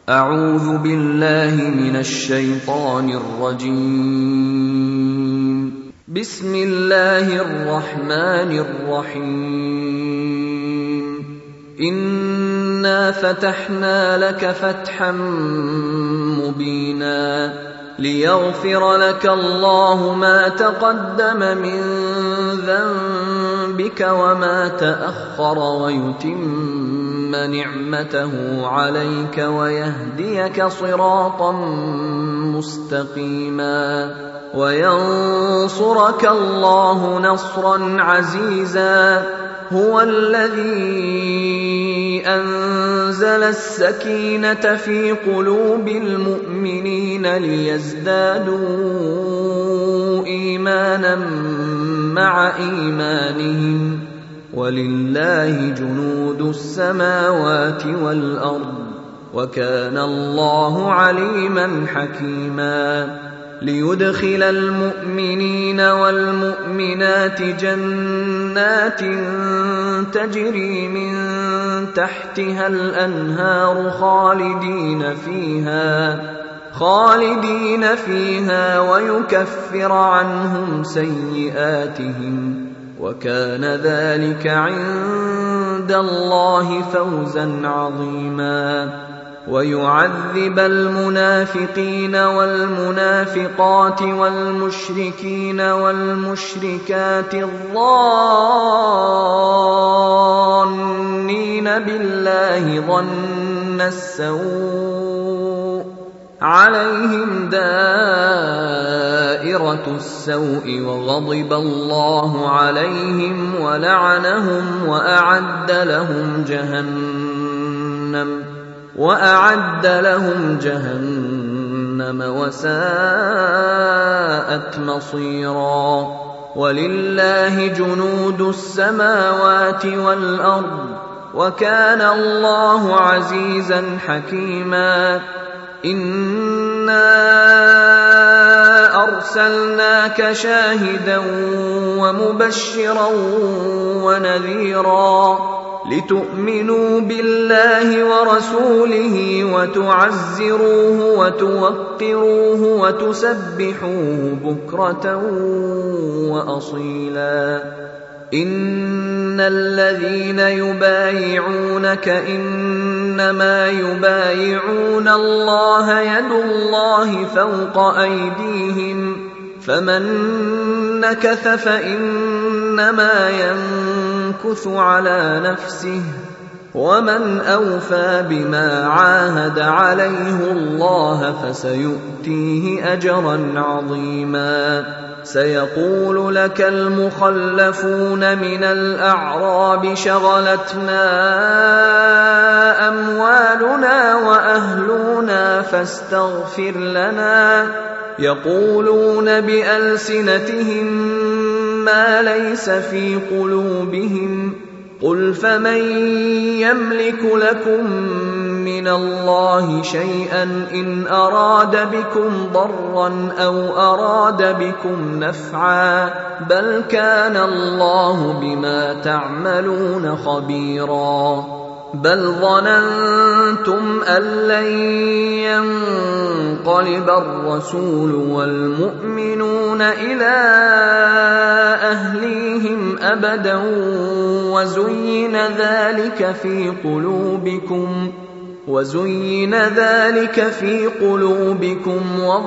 أعوذ بالله من الشيطان الرجيم. بسم الله الرحمن الرحيم. إنا فتحنا لك فتحا مبينا ليغفر لك الله ما تقدم من ذنبك وما تأخر ويتم نعمته عليك ويهديك صراطا مستقيما وينصرك الله نصرا عزيزا. هو الذي أنزل السكينة في قلوب المؤمنين ليزدادوا إيمانا مع إيمانهم ولله جنود السماوات والأرض وكان الله عليما حكيما. ليدخل المؤمنين والمؤمنات جنات تجري من تحتها الأنهار خالدين فيها ويكفر عنهم سيئاتهم وكان ذلك عند الله فوزا عظيما. ويعذب المنافقين والمنافقات والمشركين والمشركات الظانين بالله ظن السوء عليهم دائرة السوء وغضب الله عليهم ولعنهم وأعد لهم جهنم وساءت مصيرا. ولله جنود السماوات والأرض وكان الله عزيزا حكيما. إنا أرسلناك شاهدا ومبشرا ونذيرا لتؤمنوا بالله ورسوله وتعزروه وتوقروه وتسبحوه بكرة وأصيلا. إن الذين يبايعونك إنما يبايعون الله يد الله فوق أيديهم فمن نكث فإنما ينكث على نفسه ومن أوفى بما عاهد عليه الله فسيؤتيه أجرا عظيما. سيقول لك المخلفون من الأعراب شغلتنا أموالنا وأهلنا فاستغفر لنا يقولون بألسنتهم ما ليس في قلوبهم قل فمن يملك لكم من الله شيئا إن أراد بكم ضرا أو أراد بكم نفعا بل كان الله بما تعملون خبيرا. بل ظننتم أن لن ينقلب الرسول والمؤمنون إلى أهليهم أبدا وزين ذلك في قلوبكم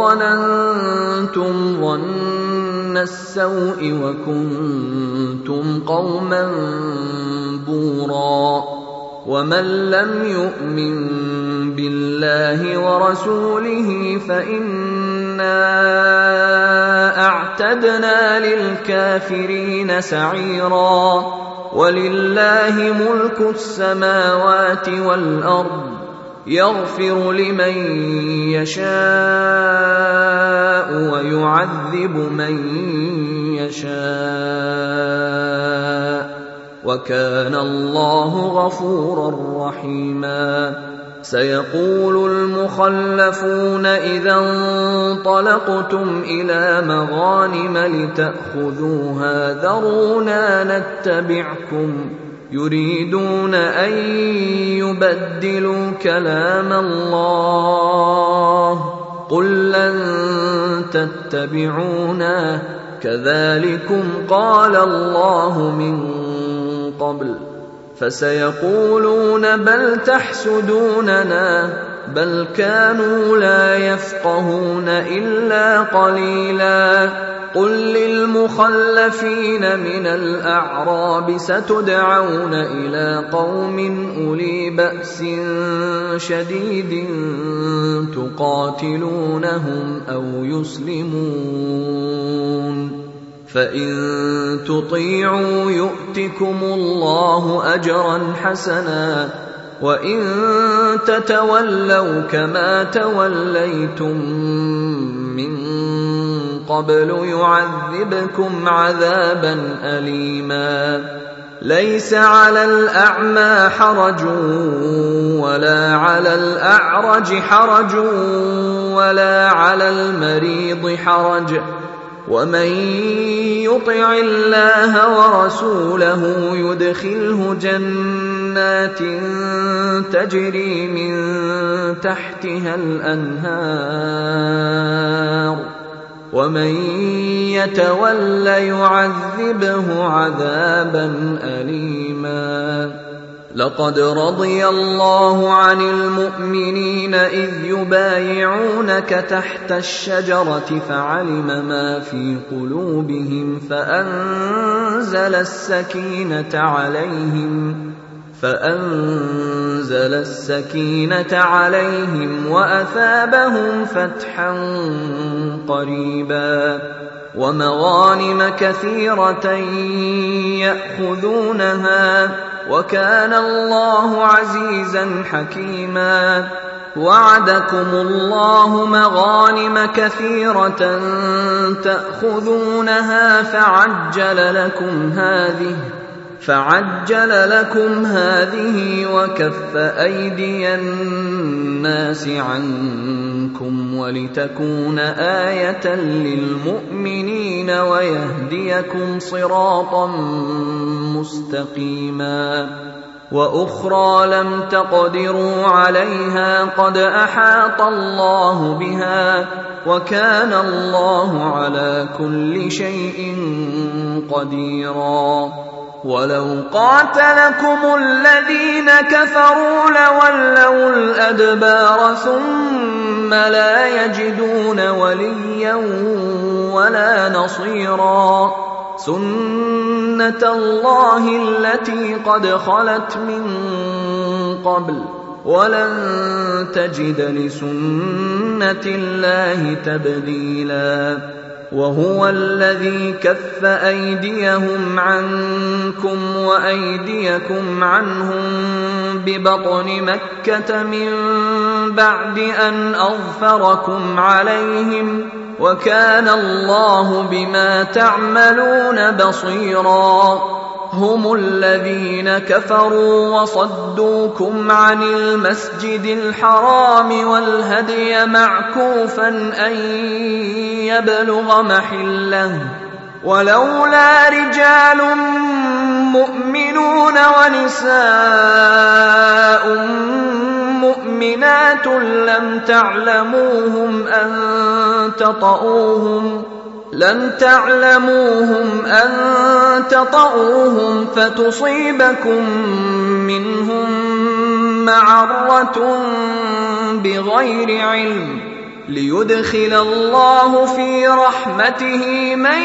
وظننتم ظن السوء وكنتم قوما بورا. ومن لم يؤمن بالله ورسوله فإنا أعتدنا للكافرين سعيرا. ولله ملك السماوات والأرض يغفر لمن يشاء ويعذب من يشاء وكان الله غفورا رحيما. سيقول المخلفون إذا انطلقتم إلى مغانم لتأخذوها ذرونا نتبعكم يريدون أن يبدلوا كلام الله قل لن تتبعونا كذلكم قال الله من قبل فسيقولون بل تحسدوننا بل كانوا لا يفقهون إلا قليلا قل للمخلفين من الأعراب ستدعون إلى قوم أولي بأس شديد تقاتلونهم أو يسلمون فإن تطيعوا يؤتكم الله أجرا حسنا وإن تتولوا كما توليتم من قبل يعذبكم عذابا أليما ليس على الأعمى حرج ولا على الأعرج حرج ولا على المريض حرج ومن يطع الله ورسوله يدخله جنات تجري من تحتها الأنهار ومن يتول يعذبه عذابا أليما لقد رضي الله عن المؤمنين إذ يبايعونك تحت الشجرة فعلم ما في قلوبهم فأنزل السكينة عليهم وأثابهم فتحا قريبا ومغانم كثيرة يأخذونها وكان الله عزيزا حكيما وعدكم الله مغانم كثيرة تأخذونها فعجل لكم هذه وكف أيدي الناس عنكم ولتكون آية للمؤمنين ويهديكم صراطا مستقيما وأخرى لم تقدروا عليها قد أحاط الله بها وكان الله على كل شيء قديرا ولو قاتلكم الذين كفروا لولوا الأدبار ثم لا يجدون وليا ولا نصيرا سنة الله التي قد خلت من قبل ولن تجد لسنة الله تبديلا وهو الذي كف أيديهم عنكم وأيديكم عنهم ببطن مكة من بعد أن أظفركم عليهم وكان الله بما تعملون بصيرا هم الذين كفروا وصدوكم عن المسجد الحرام والهدي معكوفا أن يبلغ محله ولولا رجال مؤمنون ونساء مؤمنات لم تعلموهم أن تطؤوهم فتصيبكم منهم معرة بغير علم ليدخل الله في رحمته من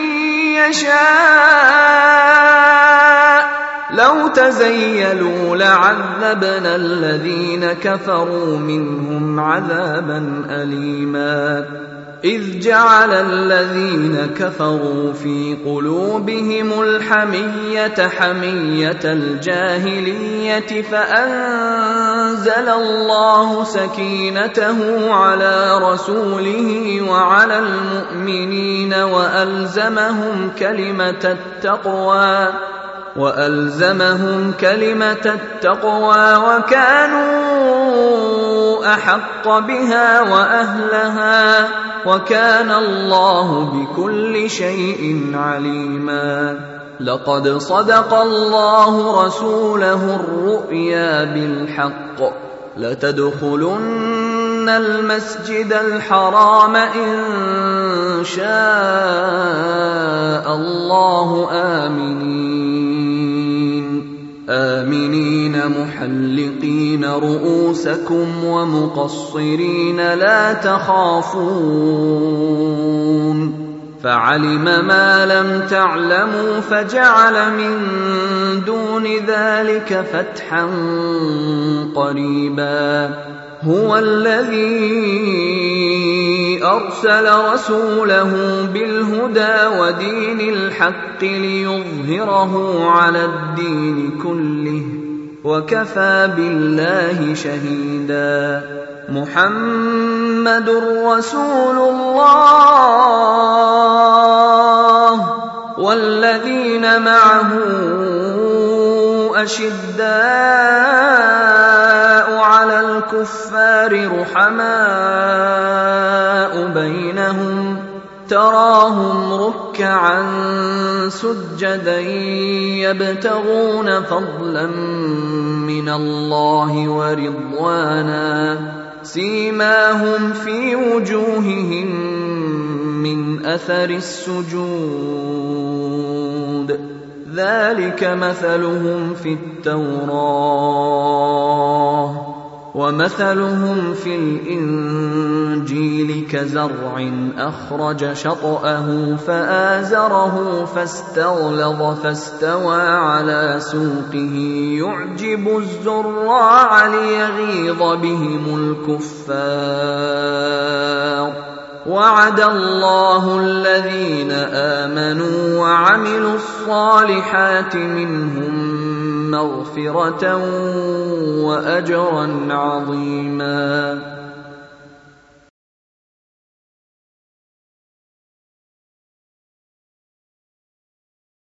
يشاء لو تزيلوا لعذبنا الذين كفروا منهم عذابا أليما إذ جعل الذين كفروا في قلوبهم الحمية حمية الجاهلية فأنزل الله سكينته على رسوله وعلى المؤمنين وألزمهم كلمة التقوى وكانوا أحق بها وأهلها وكان الله بكل شيء عليما لقد صدق الله رسوله الرؤيا بالحق لتدخلن المسجد الحرام إن شاء الله آمنين محلقين رؤوسكم ومقصرين لا تخافون فعلم ما لم تعلموا فجعل من دون ذلك فتحا قريبا هو الذي أرسل رسوله بالهدى ودين الحق ليظهره على الدين كله وكفى بالله شهيدا محمد رسول الله والذين معه أشداء على الكفار رحماء بينهم تراهم ركعا سجدا يبتغون فضلا من الله ورضوانا سيماهم في وجوههم من أثر السجود ذلك مثلهم في التوراة ومثلهم في الإنجيل كزرع أخرج شطأه فآزره فاستغلظ فاستوى على سوقه يعجب الزراع ليغيظ بهم الكفار وعد الله الذين آمنوا وعملوا الصالحات منهم مغفرة وأجرا عظيما